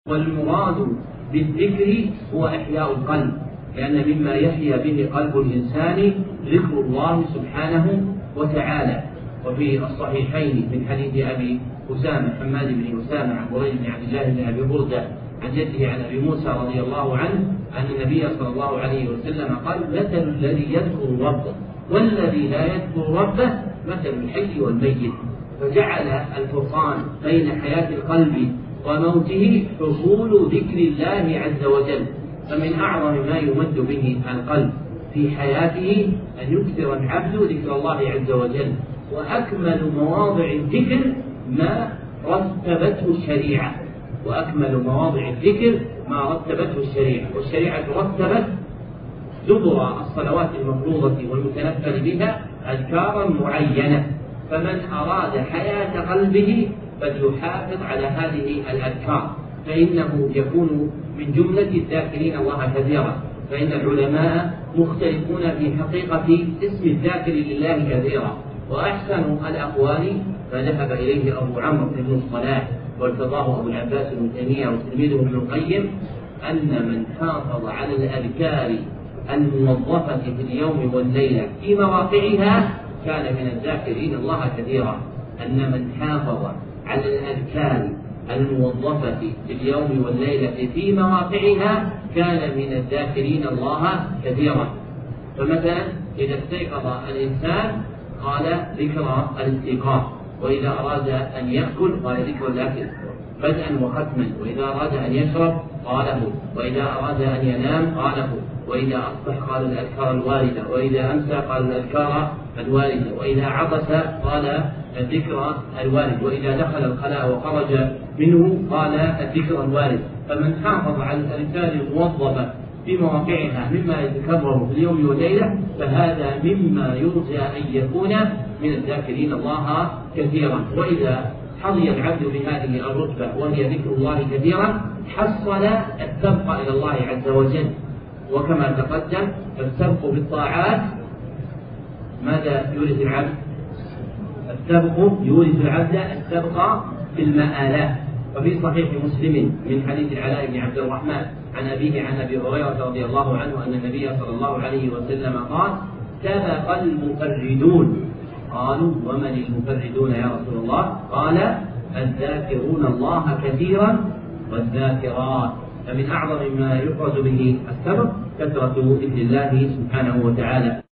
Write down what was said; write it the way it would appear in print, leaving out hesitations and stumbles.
والمراد بالذكر هو إحياء القلب، لأن مما يحيا به قلب الإنسان ذكر الله سبحانه وتعالى. وفي الصحيحين من حديث أبي أسامة حماد بن أسامة عن بريد بن عبد الله بن أبي بردة عن جده عن أبي موسى رضي الله عنه أن النبي صلى الله عليه وسلم قال: مثل الذي يذكر ربه والذي لا يذكر ربه مثل الحي والميت. فجعل الفرقان بين حياة القلب وموته حصول ذكر الله عز وجل. فمن أعظم ما يمد به القلب في حياته أن يكثر العبد ذكر الله عز وجل. وأكمل مواضع الذكر ما رتبته الشريعة، وأكمل مواضع الذكر ما رتبته الشريعة. والشريعة رتبت دبر الصلوات المفروضة والمتنفل بها أذكارا معينة، فمن أراد حياة قلبه فليحافظ على هذه الأذكار، فإنه يكون من جملة الذاكرين الله كثيرا. فإن العلماء مختلفون في حقيقة اسم الذاكر لله كثيرا، وأحسن الأقوال ما ذهب إليه أبو عمرو بن الصلاح وارتضاه أبو العباس بن تيمية وتلميذه ابن القيم أن من حافظ على الأذكار الموظفة في اليوم والليلة في مواقعها كان من الذاكرين الله كثيرا. أن من حافظ على الأذكار الموظفة في اليوم والليلة في مواقعها كان من الذاكرين الله كثيرا. فمثلا إذا استيقظ الإنسان قال ذكر الاستيقاظ، وإذا أراد أن يأكل قال ذكر الأكل بدءا وختما، وإذا أراد أن يشرب قاله، وإذا أراد أن ينام قاله، وإذا أصبح قال الأذكار الواردة، وإذا أمسى قال الأذكار الواردة، وإذا عطس قال الذكر الوارد، وإذا دخل الخلاء وخرج منه قال الذكر الوارد. فمن حافظ على الأذكار الموظفة في مواقعها مما يتكرر في اليوم والليلة فهذا مما يرجى أن يكون من الذاكرين الله كثيرا. وإذا حظي العبد بهذه الرتبة وهي ذكر الله كثيرا حصل السبق إلى الله عز وجل. وكما تقدم فالسبق بالطاعات ماذا يورث العبد؟ السبق يورث العبد السبق في المآلات. وفي صحيح مسلم من حديث العلاء بن عبد الرحمن عن أبيه عن أبي هريرة رضي الله عنه أن النبي صلى الله عليه وسلم قال: سبق المفردون. قالوا: ومن المفردون يا رسول الله؟ قال: الذاكرون الله كثيرا والذاكرات. فمن أعظم ما يفرد به السبق كثرة ذكر الله سبحانه وتعالى.